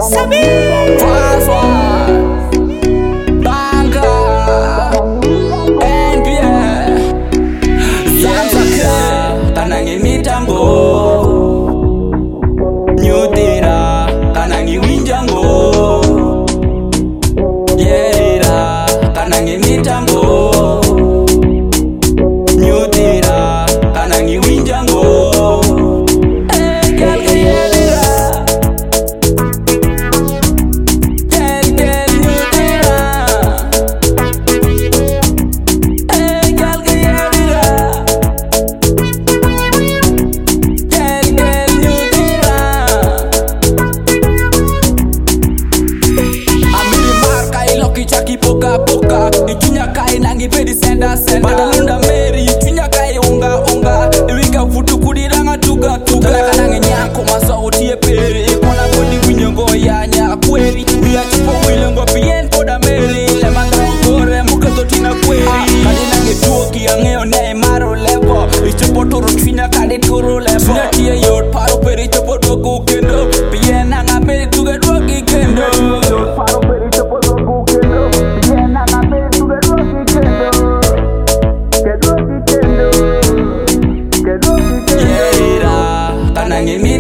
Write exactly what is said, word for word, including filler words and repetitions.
Poka poka, ichunya kai nangi pedi senda senda. Badalunda meri, ichunya kai unga unga. Iwika futu kudiranga tuga tuga. Talaka nange nyako maso utie peri. Ikona kodi winyongo ya nyakweri. Uya chupo wilengo bien poda meri. Lemanga ngore muka zotina kweri. Kani nange tuoki angeo ne maro levo. Ichupo toro chunya kadi toro levo. Chunya tia yot paro peri chupo dogo kendo. Bien nanga peri tuga dogi kendo. Yot paro peri chupo dogo kendo. Nangimi